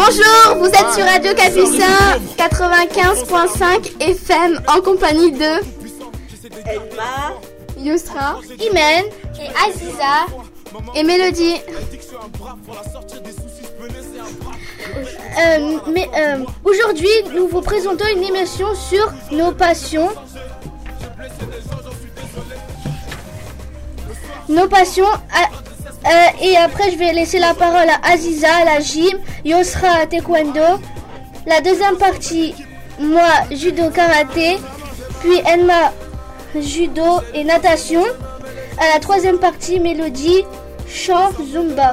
Bonjour, vous êtes sur Radio Capucin 95.5 FM en compagnie de Edma, Yousra, Imen et Aziza et Mélodie. Aujourd'hui, nous vous présentons une émission sur nos passions. Et après je vais laisser la parole à Aziza à la gym, Yousra à taekwondo, la deuxième partie moi judo karaté, puis Enma judo et natation, à la troisième partie Mélodie chant zumba.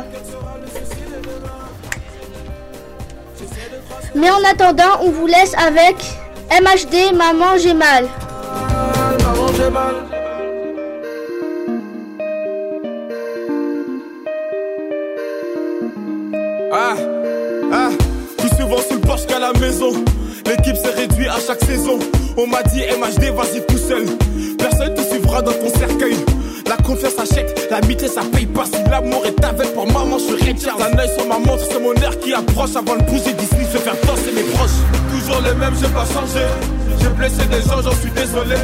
Mais en attendant on vous laisse avec MHD Maman j'ai mal. Maman j'ai mal. Plus souvent sous le porche qu'à la maison. L'équipe s'est réduite à chaque saison. On m'a dit MHD, vas-y tout seul. Personne te suivra dans ton cercueil. La confiance achète, l'amitié ça paye pas. Si l'amour est avec pour maman, je suis Richard. Un œil sur ma montre, c'est mon air qui approche. Avant de bouger Disney, je vais faire danser mes proches. Toujours les mêmes, j'ai pas changé. J'ai blessé des gens, j'en suis désolé.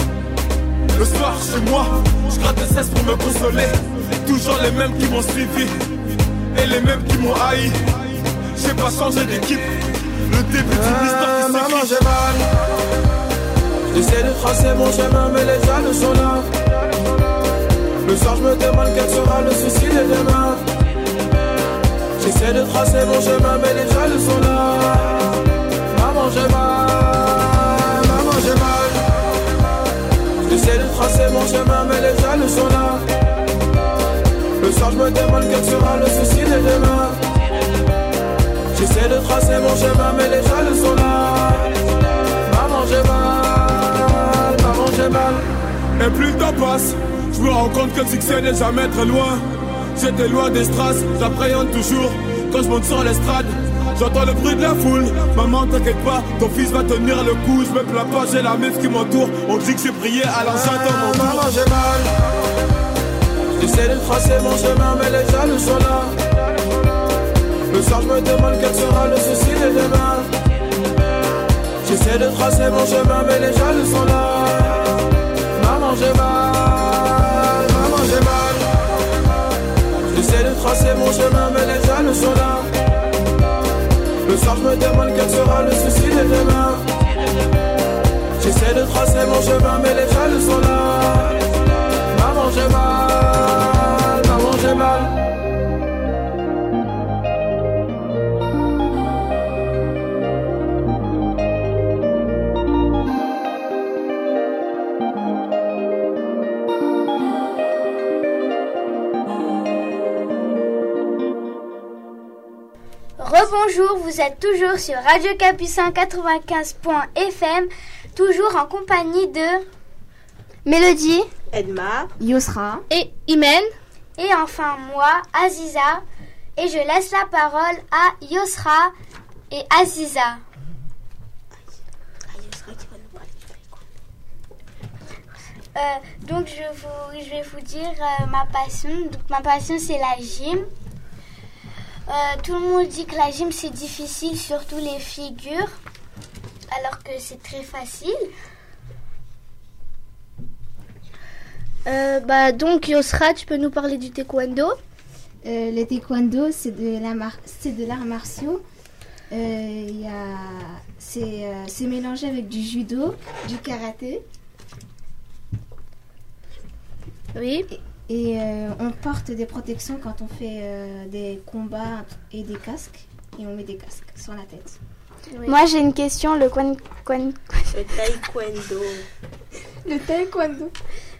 Le soir, chez moi, je gratte des cesses pour me consoler. Toujours les mêmes qui m'ont suivi et les mêmes qui m'ont haï. J'ai pas changé d'équipe. Le début d'une histoire qui maman j'ai mal. J'essaie de tracer mon chemin mais les jaloux sont là. Le soir je me demande quel sera le souci de demain. J'essaie de tracer mon chemin mais les jaloux sont là. Maman j'ai mal. Maman j'ai mal. J'essaie de tracer mon chemin mais les jaloux sont là. Le soir je me demande quel sera le souci de demain. J'essaie de tracer mon chemin mais les jaloux sont là. Maman j'ai mal, maman j'ai mal. Et plus le temps passe, je me rends compte que le succès n'est jamais très loin. J'étais loin des strass, j'appréhende toujours. Quand je monte sur l'estrade, j'entends le bruit de la foule. Maman t'inquiète pas, ton fils va tenir le coup. Je me plains pas, j'ai la meuf qui m'entoure. On dit que j'ai prié, alors j'attends mon tour. Maman j'ai mal. J'essaie de tracer mon chemin mais les jaloux sont là. Le soir je me demande quel sera le souci de demain. J'essaie de tracer mon chemin mais les jaloux sont là. Maman j'ai mal, maman j'ai mal. J'essaie de tracer mon chemin mais les jaloux sont là. Le soir je me demande quel sera le souci de demain. J'essaie de tracer mon chemin mais les jaloux sont là. Maman j'ai mal, maman j'ai mal. Rebonjour, vous êtes toujours sur Radio Capucin 95.fm, toujours en compagnie de Mélodie, Edma, Yousra et Imen. Et enfin moi, Aziza. Et je laisse la parole à Yousra et Aziza. Donc je vais vous dire ma passion. Donc ma passion c'est la gym. Tout le monde dit que la gym c'est difficile, surtout les figures, alors que c'est très facile. Donc Yousra, tu peux nous parler du taekwondo? Le taekwondo c'est de l'art martiaux. C'est mélangé avec du judo, du karaté. Oui. Et on porte des protections quand on fait des combats et des casques. Et on met des casques sur la tête. Oui. Moi j'ai une question, le taekwondo. Le taekwondo.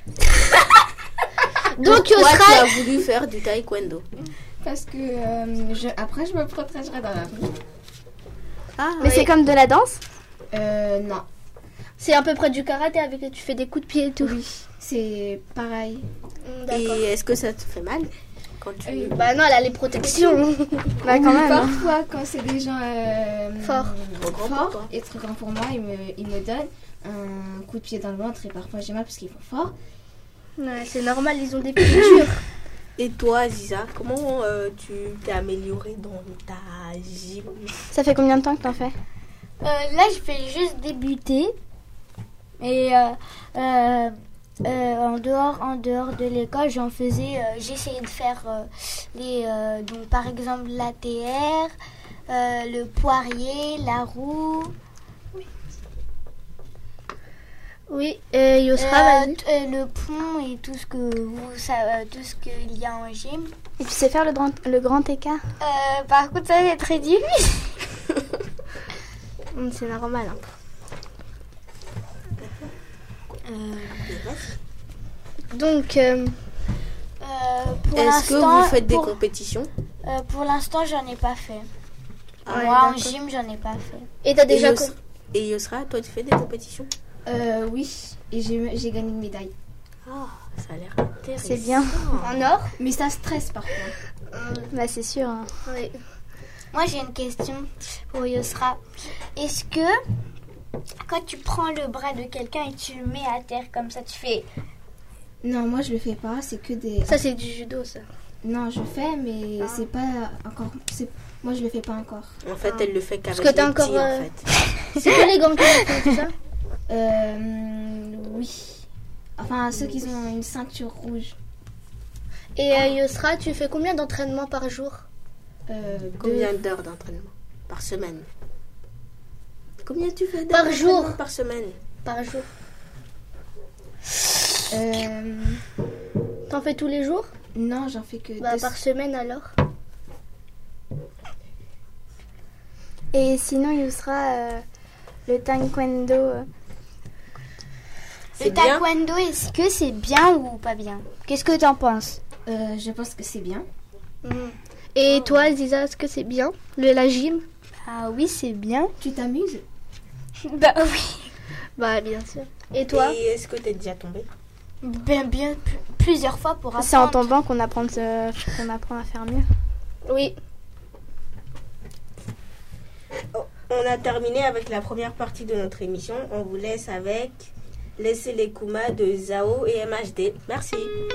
Donc Yousra, tu as voulu faire du taekwondo? Parce que après je me protégerai dans la rue. Mais c'est comme de la danse? Non. C'est à peu près du karaté avec tu fais des coups de pied et tout. Oui, c'est pareil. D'accord. Et est-ce que ça te fait mal quand tu... non, elle a les protections. Quand même. Parfois, quand c'est des gens forts et très grands pour moi, ils me donnent un coup de pied dans le ventre et parfois j'ai mal parce qu'ils font fort. Ouais, c'est normal, ils ont des pieds durs. Et toi, Aziza, comment tu t'es améliorée dans ta gym? Ça fait combien de temps que t'en fais? Là, je vais juste débuter. Et en dehors de l'école, j'essayais de faire donc par exemple l'ATR, le poirier, la roue. Oui, Yosra, vas-y. Le pont et tout ce qu'il y a en gym. Et tu sais faire le grand écart? Par contre, ça c'est très difficile. C'est normal. Donc, pour est-ce que vous faites des compétitions? Pour l'instant, j'en ai pas fait. Ouais, moi, en d'accord. gym, j'en ai pas fait. Et Yosra, toi, tu fais des compétitions? Oui, et j'ai gagné une médaille. Ah, ça a l'air intéressant. C'est bien. En or? Mais ça stresse parfois. Bah c'est sûr. Hein. Oui. Moi, j'ai une question pour Yosra. Est-ce que quand tu prends le bras de quelqu'un et tu le mets à terre comme ça, tu fais... Non, moi je le fais pas, c'est que des... Ça, c'est du judo, ça. Non, je fais, mais c'est pas encore... Moi je le fais pas encore. En fait, elle le fait qu'avec Parce que t'as les encore... petits, en fait. C'est quoi les gants que tu fais, c'est ça? Oui. Enfin, ceux qui ont une ceinture rouge. Et Yosra, tu fais combien d'entraînements par jour? Combien d'heures d'entraînement par semaine? Combien tu fais Par jour? Par semaine? Par jour. T'en fais tous les jours? Non, j'en fais que Par semaine alors. Et sinon, Yusra, le taekwondo. Le taekwondo, est-ce que c'est bien ou pas bien? Qu'est-ce que t'en penses? Je pense que c'est bien. Et toi, Ziza, est-ce que c'est bien? La gym? Ah oui, c'est bien. Tu t'amuses? Bah oui. Bah bien sûr. Et toi? Et est-ce que t'es déjà tombée? Bien, plusieurs fois pour apprendre. C'est en tombant qu'on apprend à faire mieux. Oui. On a terminé avec la première partie de notre émission. On vous laisse avec Laissez les Kuma de Zao et MHD. Merci.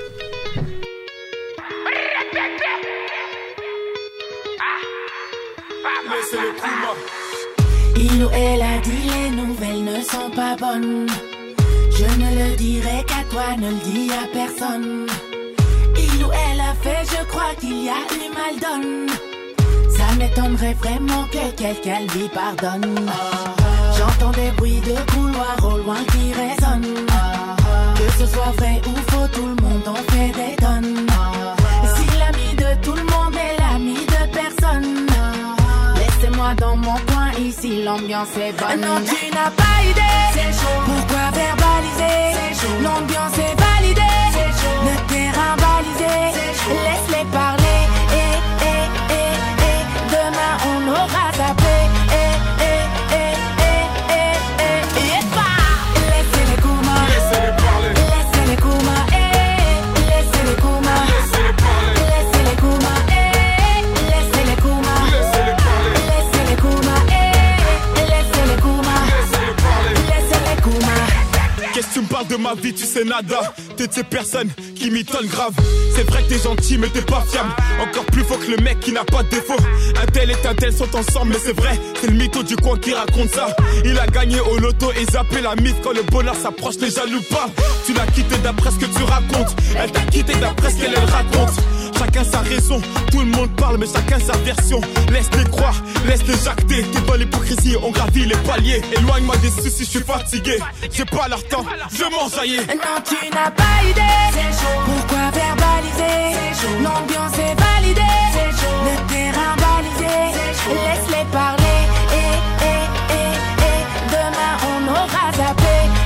Laissez les Kuma. Il ou elle a dit les nouvelles ne sont pas bonnes. Je ne le dirai qu'à toi, ne le dis à personne. Il ou elle a fait, je crois qu'il y a eu mal donne. Ça m'étonnerait vraiment que quelqu'un lui pardonne. J'entends des bruits de couloir au loin qui résonnent. Que ce soit vrai ou faux, tout le monde en fait des tonnes. Si l'ami de tout le monde est l'ami de personne, laissez-moi dans mon coin, ici l'ambiance est bonne. Non, tu n'as pas idée, c'est chaud. Pourquoi verbaliser? L'ambiance est validée, c'est chaud. Le terrain balisé, laisse-les parler. Demain on aura zappé. Laissez les Kuma, Laissez-les parler. laissez les Kuma, laissez les Kuma, Laissez-les parler. laissez les Kuma, laissez les Kuma, Laissez-les parler. laissez les Kuma, laissez les Kuma, Laissez-les parler. laissez les Kuma. Qu'est-ce que tu me parles de ma vie, tu sais nada. T'es de ces personnes qui m'étonnent grave. C'est vrai que t'es gentil mais t'es pas fiable. Encore plus faux que le mec qui n'a pas de défaut. Un tel et un tel sont ensemble mais c'est vrai. C'est le mytho du coin qui raconte ça. Il a gagné au loto et zappé la mythe. Quand le bonheur s'approche les jaloux pas. Tu l'as quitté d'après ce que tu racontes. Elle t'a quitté d'après ce qu'elle raconte. Chacun sa raison, tout le monde parle mais chacun sa version. Laisse-les croire, laisse-les jacter. T'es dans l'hypocrisie, on gravit les paliers. Éloigne-moi des soucis, je suis fatigué. J'ai pas leur temps, je m'enjaillis. Non, tu n'as pas idée, c'est chaud. Pourquoi verbaliser? L'ambiance est validée, c'est chaud. Le terrain balisé, laisse-les parler. Demain on aura zappé.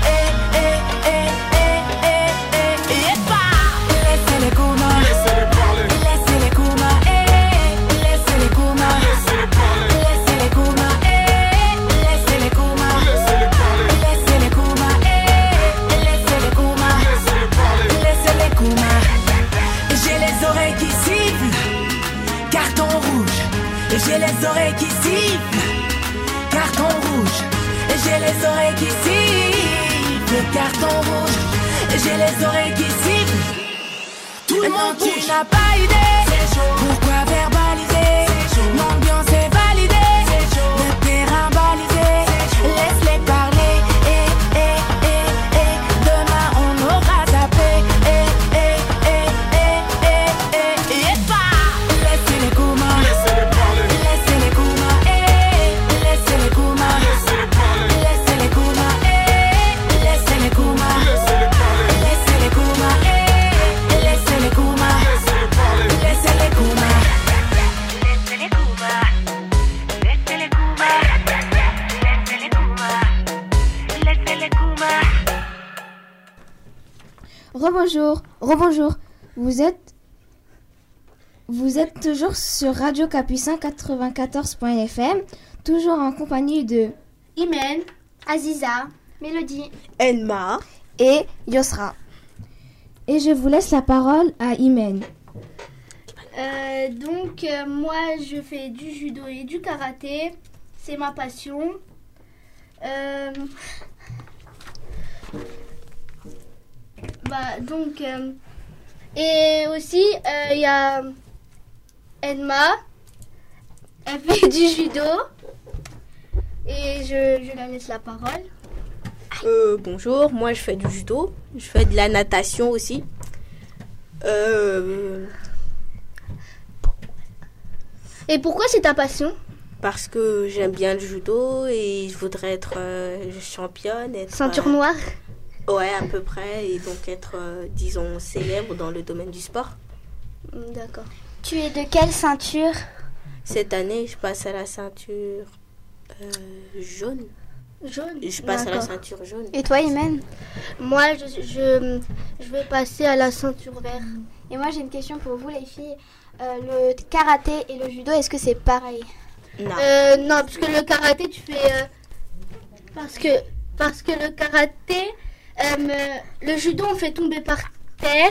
Laissez les Kuma, Laissez-les parler. laissez les Kuma, laissez les Kuma, Laissez-les parler. laissez les Kuma, laissez les Kuma, Laissez-les parler. laissez les Kuma, laissez les Kuma, Laissez-les parler. laissez les Kuma. J'ai les oreilles qui sifflent, carton rouge. Et j'ai les oreilles qui sifflent, carton rouge. Et j'ai les oreilles qui sifflent, carton rouge. Et j'ai les oreilles qui sifflent. Tout le monde Non, tu n'as pas idée. Pourquoi verbaliser? L'ambiance est validée. Le terrain balisé. Laisse-les parler. Demain on aura zappé. Laissez-les coumas. Laissez-les parler. Laissez-les coumas. Laissez-les coumas. Laissez-les parler. Laissez-les coumas. Laissez-les coumas. Laissez-les parler. Laissez-les coumas. Laissez-les coumas. Laissez-les parler. Laissez-les coumas. Laissez-les coumas. Laissez-les coumas. Laissez-les coumas. Laissez-les coumas. Rebonjour. Vous êtes toujours sur Radio Capucin 94.fm, toujours en compagnie de Imen, Aziza, Mélodie. Enma. et Yosra. Et je vous laisse la parole à Imen. Moi, je fais du judo et du karaté. C'est ma passion. Et aussi, il y a Enma. Elle fait du judo. Et je la laisse la parole. Bonjour, moi je fais du judo. Je fais de la natation aussi. Et pourquoi c'est ta passion? Parce que j'aime bien le judo et je voudrais être championne. Ceinture noire? Ouais, à peu près. Et donc être, disons, célèbre dans le domaine du sport. D'accord. Tu es de quelle ceinture? Cette année, je passe à la ceinture jaune. Jaune? Je passe à la D'accord. ceinture jaune. Et toi, Imen? Moi, je vais passer à la ceinture verte. Et moi, j'ai une question pour vous, les filles. Le karaté et le judo, est-ce que c'est pareil? Non. Non, parce que le karaté, tu fais... parce que le karaté... le judo, on fait tomber par terre.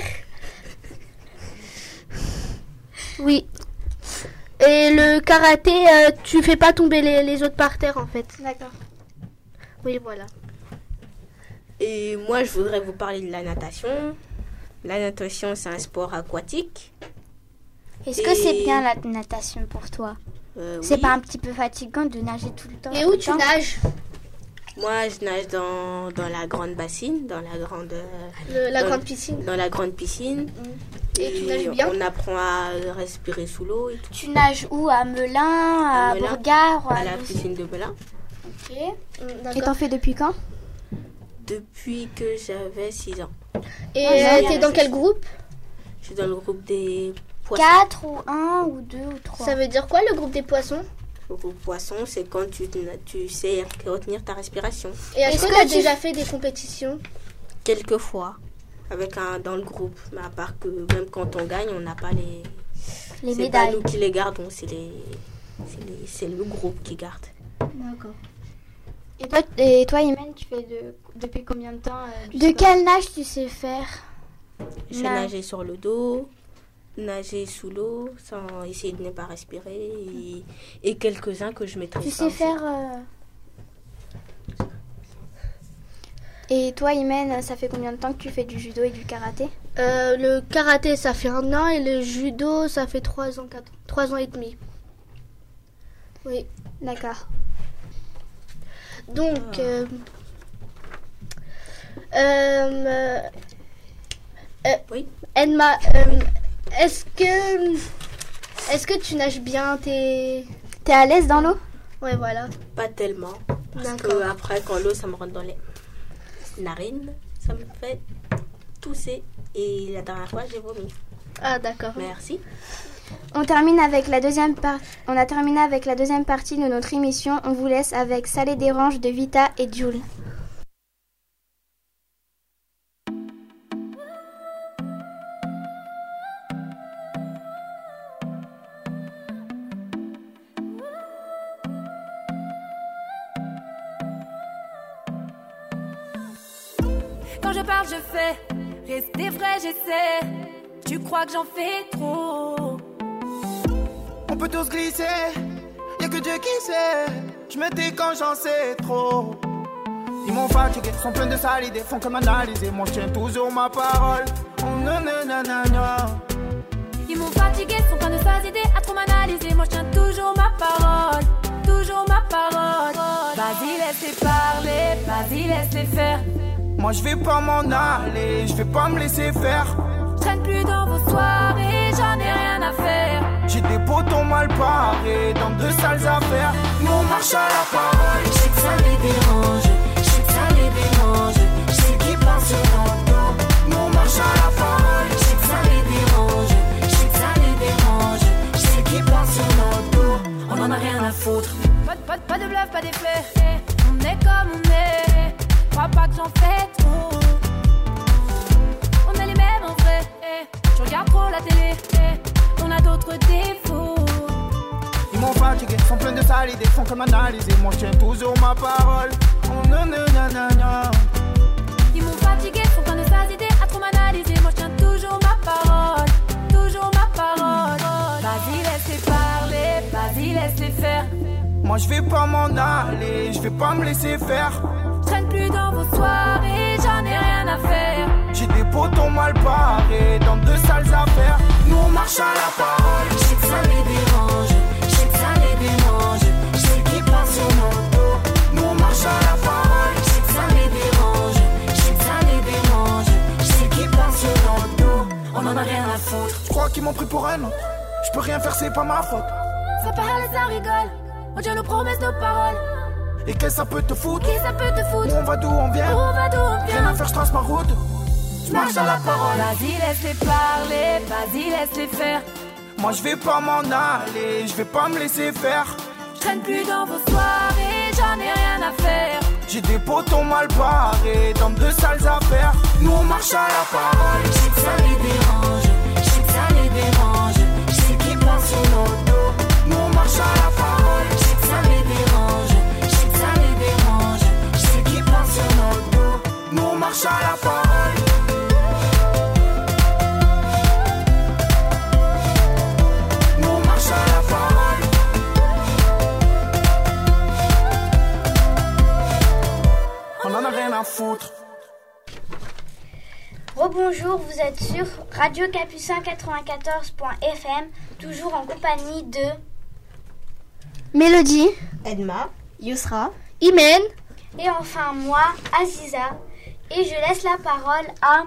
Oui. Et le karaté, tu fais pas tomber les autres par terre, en fait. D'accord. Oui, voilà. Et moi, je voudrais vous parler de la natation. La natation, c'est un sport aquatique. Est-ce que c'est bien la natation pour toi? C'est Oui. pas un petit peu fatigant de nager tout le temps? Et tout où le tu temps nages? Moi, je nage dans la grande bassine, dans la grande... La dans- grande piscine. Dans la grande piscine. Et tu nages bien? On apprend à respirer sous l'eau et tout. Tu nages où? À Melun, à Melun, Bourgard ou à la piscine de Melun. Ok. Et D'accord. t'en fais depuis quand? Depuis que j'avais 6 ans. Et Ah, t'es dans quel groupe? Je suis dans le groupe des poissons. 4 ou 1 ou 2 ou 3? Ça veut dire quoi, le groupe des poissons? Le groupe poisson, c'est quand tu sais retenir ta respiration. Et est-ce Est-ce que que tu as tu- déjà fait des compétitions? Quelques fois, dans le groupe. Mais à part que même quand on gagne, on n'a pas les Les c'est médailles. pas nous qui les gardons, c'est le groupe qui garde. D'accord. Et toi, Imen, tu fais depuis combien de temps du De sport? quelle nage tu sais faire? Je sais Nage. nager sur le dos, nager sous l'eau, sans essayer de ne pas respirer, et quelques-uns que je maîtrise Tu pas sais aussi. faire... Et toi, Imen, ça fait combien de temps que tu fais du judo et du karaté? Le karaté, ça fait 1 an et le judo, ça fait 3 ans, 3 ans et demi. Oui. D'accord. Donc, Oui. Enma, est-ce que tu nages bien? T'es à l'aise dans l'eau? Ouais, voilà. Pas tellement, parce D'accord. que après quand l'eau ça me rentre dans les narines, ça me fait tousser, et la dernière fois j'ai vomi. Ah, d'accord. Merci. On a terminé avec la deuxième partie de notre émission. On vous laisse avec Ça les dérange de Vita et Jules. Quand je parle, je fais. Rester vrai, j'essaie. Tu crois que j'en fais trop? On peut tous glisser, y'a que Dieu qui sait. Je me dis quand j'en sais trop. Ils m'ont fatigué, sont pleins de sales idées, font que m'analyser. Moi je tiens toujours ma parole. Oh, nanana. laisser parler, vas-y laisse-les faire. Moi je vais pas m'en aller, je vais pas me laisser faire. Je traîne plus dans vos soirées, j'en ai rien à faire. J'ai des potons mal parés dans de sales affaires. Nous on marche à la parole. Je sais que ça les dérange, je sais que ça les dérange. Je sais qu'ils pensent sur notre dos. Nous on marche à la parole. Je sais que ça les dérange, je sais que ça les dérange. Je sais qu'ils pensent sur notre dos. On en a rien à foutre. Pas de bluff, pas d'effet. On est comme on est. Crois pas que j'en fais trop. On est les mêmes en vrai. Je regarde trop la télé. On a d'autres défauts. Ils m'ont fatigué, sont pleins de sales idées, font comme analyser. Moi je tiens toujours ma parole. Oh nanana. Ils m'ont fatigué, font plein de sales idées à trop m'analyser. Moi je tiens toujours ma parole. Toujours ma parole. Vas-y laisse-les parler, vas-y laisse-les faire. Moi je vais pas m'en aller, je vais pas me laisser faire. Je traîne plus dans vos soirées, j'en ai rien à faire. J'ai des potons mal parés dans de sales affaires. Nous on marche à la parole. Je sais que ça les dérange, je sais que ça les dérange. Je sais qu'ils passent sur notre dos. Nous on marche à la parole. Je sais que ça les dérange, je sais que ça les dérange. Je sais qu'ils passent sur notre dos. On en a rien à foutre. Je crois qu'ils m'ont pris pour un autre. Je peux rien faire, c'est pas ma faute. Ça parle et ça rigole. On tient nos promesses, nos paroles. Et qu'est-ce que ça peut te foutre? Qui ça peut te foutre? Où on va, d'où on vient? Où on va, d'où on Rien vient? à faire, je trace ma route. Je marche à la parole. Vas-y laisse-les parler, vas-y laisse-les faire. Moi je vais pas m'en aller, je vais pas me laisser faire. Je traîne plus dans vos soirées, j'en ai rien à faire. J'ai des potons mal parés dans de sales affaires. Nous on marche à la parole. Je sais que ça les dérange, je sais que ça les dérange. Je sais qu'ils passent sur notre dos. Nous on marche à la parole. Je sais que ça les dérange, je sais que ça les dérange. Je sais qu'ils passent sur notre dos. Nous on marche à la parole. Nous on marche à la parole. On en a rien à foutre. Rebonjour, vous êtes sur Radio Capucin 94.fm, toujours en compagnie de Mélodie, Edma, Yusra, Imen et enfin moi, Aziza. Et je laisse la parole à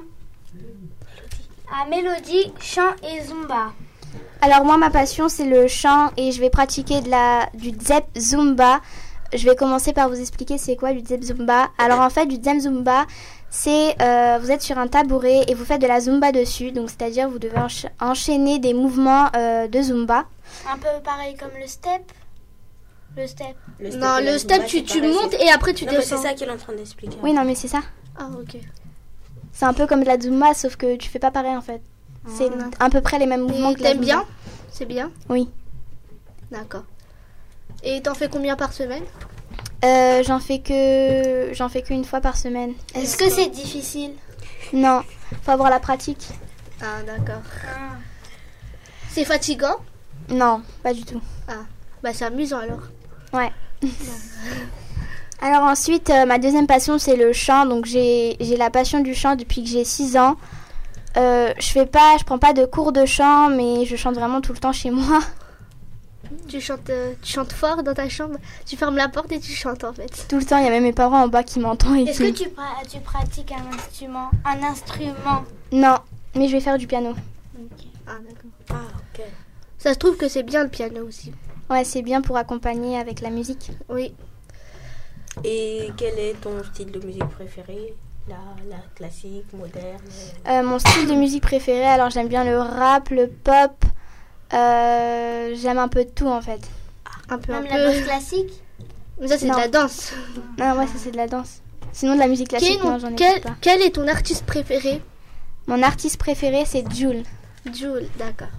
Mélodie, chant et zumba. alors moi ma passion c'est le chant et je vais pratiquer du Dzep Zumba. Je vais commencer par vous expliquer c'est quoi du Dzep Zumba. Alors en fait du Dzep Zumba c'est vous êtes sur un tabouret et vous faites de la Zumba dessus. Donc c'est-à-dire vous devez enchaîner des mouvements de Zumba. Un peu pareil comme le step. Le step. Non, le step, tu montes et après tu Non, mais descends. c'est ça qu'elle est en train d'expliquer. Oui non mais c'est ça. Ah ok. C'est un peu comme de la Zumba sauf que tu fais pas pareil en fait. C'est à peu près les mêmes mouvements que la T'aimes Zumba. bien? C'est bien? Oui. D'accord. Et t'en fais combien par semaine? J'en fais qu'une fois par semaine. Est-ce que c'est difficile? Non, faut avoir la pratique. Ah d'accord. C'est fatigant? Non, pas du tout. Ah, bah c'est amusant alors. Ouais. Alors ensuite, ma deuxième passion c'est le chant. Donc j'ai la passion du chant depuis que j'ai 6 ans. Je prends pas de cours de chant, mais je chante vraiment tout le temps chez moi. Tu chantes fort dans ta chambre? Tu fermes la porte et tu chantes en fait. Tout le temps, il y a même mes parents en bas qui m'entendent. Est-ce que tu pratiques un instrument? Non, mais je vais faire du piano. Ah d'accord. Ah, ok. Ça se trouve que c'est bien le piano aussi. Ouais, c'est bien pour accompagner avec la musique. Oui. Et quel est ton style de musique préféré? La classique, moderne? Mon style de musique préféré, alors j'aime bien le rap, le pop. J'aime un peu de tout en fait. Un peu. la danse classique? Mais ça c'est Non. de la danse. Ah ouais, ça c'est de la danse. Sinon de la musique classique, non, j'en écoute pas. Quel est ton artiste préféré? Mon artiste préféré c'est Jul. Jul, d'accord.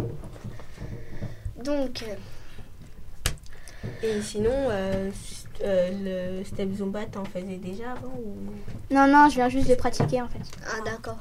Donc. Et sinon, le step Zumba, t'en faisais déjà avant ou... Non, je viens juste de pratiquer en fait. Ah d'accord.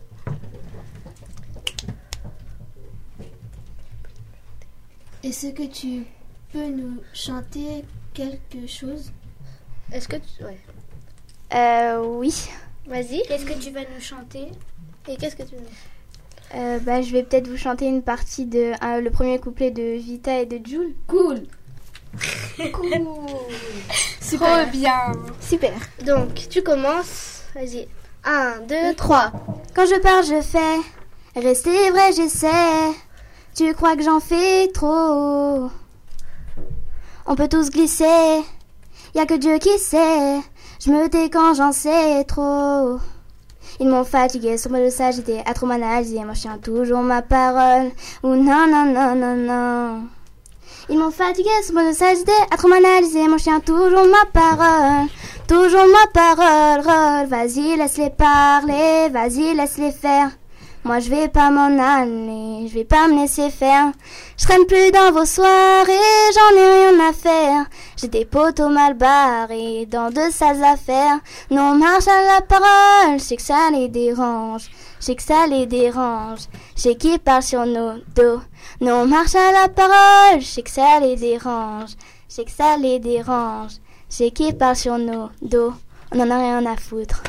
Est-ce que tu peux nous chanter quelque chose? Est-ce que tu... Ouais. Oui. Vas-y. Qu'est-ce que tu vas nous chanter? Et qu'est-ce que tu veux? Je vais peut-être vous chanter une partie de le premier couplet de Vita et de Jul. Cool. Super. Trop bien. Super. Donc, tu commences. Vas-y. 1, 2, 3. Quand je pars, je fais. Rester vrai, j'essaie. Tu crois que j'en fais trop? On peut tous glisser. Y a que Dieu qui sait. Je me tais quand j'en sais trop. Ils m'ont fatigué sur le sage, j'étais à trop m'analyser. Moi je tiens toujours ma parole. Ou non, non, non, non, non. Ils m'ont fatigué sur le sage, j'étais à trop m'analyser. Moi je tiens toujours ma parole. Toujours ma parole. Vas-y, laisse-les parler. Vas-y, laisse-les faire. Moi je vais pas m'en aller, je vais pas me laisser faire. Je traîne plus dans vos soirées, j'en ai rien à faire. J'ai des potos mal barrés dans de sales affaires. Non, marche à la parole, je sais que ça les dérange. Je sais que ça les dérange, je sais qu'ils parlent sur nos dos. Non, marche à la parole, je sais que ça les dérange. Je sais que ça les dérange, je sais qu'ils parlent sur nos dos. On en a rien à foutre.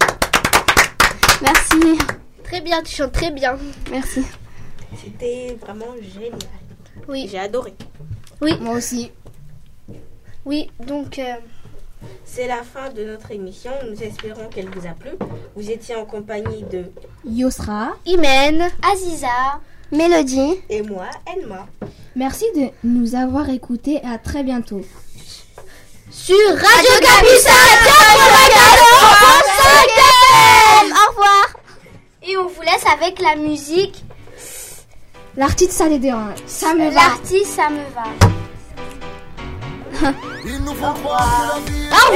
Merci. Très bien, tu chantes très bien. Merci. C'était vraiment génial. Oui. J'ai adoré. Oui. Moi aussi. Oui, donc... C'est la fin de notre émission. Nous espérons qu'elle vous a plu. Vous étiez en compagnie de Yosra, Imen, Aziza, Mélodie et moi, Enma. merci de nous avoir écoutés et à très bientôt. sur Radio Capucin 94.5 FM. Au revoir. Et on vous laisse avec la musique. L'artiste, ça les dérange. Ça me va. L'artiste, ça me va. Ils nous font croire que la vie Au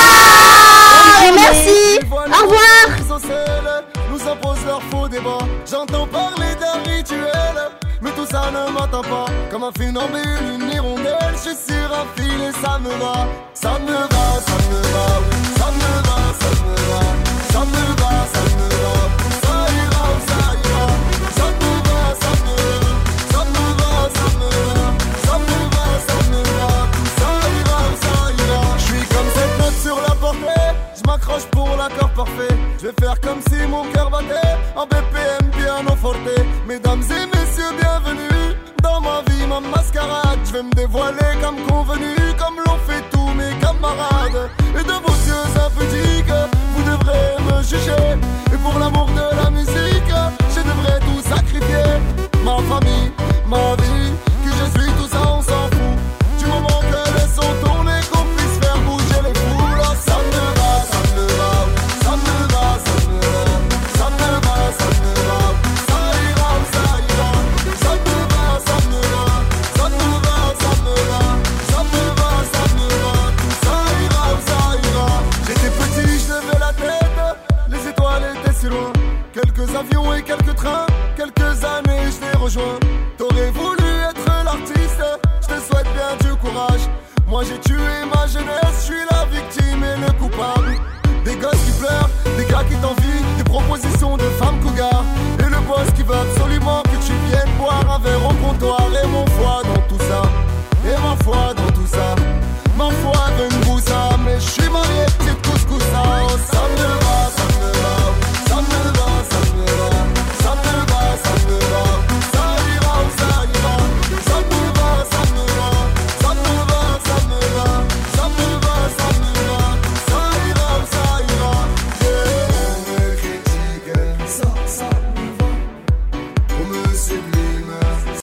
revoir. Merci. Au revoir. Les ocelles nous imposent leurs faux débats. J'entends parler d'un rituel, mais tout ça ne m'atteint pas. Comme un funambule, une hirondelle, je suis sur un fil et ça me va. Ça me va, ça me va, oui. Ça me va, ça me va. Ça me va, ça me va. Ça ira, ça ira. Ça me va, ça me va. Ça me va, ça me va. Ça me va, ça me va. Ça ira, ça ira. Je suis comme cette note sur la portée. Je m'accroche pour l'accord parfait. Je vais faire comme si mon cœur battait en BPM piano forte. Mesdames et messieurs, bienvenue dans ma vie, ma mascarade. Je vais me dévoiler comme convenu, comme l'ont fait tous mes camarades. Et de vos yeux impudiques, vous devrez me juger. Et pour l'amour de la musique, je devrais tout sacrifier. Ma famille, ma vie, qui je suis, tout ça on s'en fout. Du moment que les sons tournent et qu'on puisse faire bouger les foules. Ça me va, ça me va, ça me va, ça me va. Ça me va, ça me va, ça ira, ça ira. Ça me va, ça me va, ça me va, ça me va. Ça me va, ça me va, tout ça ira, ça ira. J'étais petit, je levais la tête, les étoiles étaient si loin. Quelques avions et quelques trains, quelques années je t'ai rejoint. T'aurais voulu être l'artiste, je te souhaite bien du courage. Moi j'ai tué ma jeunesse, je suis la victime et le coupable. Des gosses qui pleurent, des gars qui t'envient, des propositions de femmes cougars. Et le boss qui veut absolument que tu viennes boire un verre au comptoir. Et mon foi dans tout ça, et ma foi dans tout ça. Ma foi veut une boussa, mais je suis marié, petite couscoussa. Oh, ça me va, ça me va, ça me va, ça me va. Ça me va, ça me va, ça ira, ça ira. Ça me va, ça me va, ça me va, ça me va. Ça me va, ça me va, ça ira, ça ira. On me critique, ça me va. On me séduit.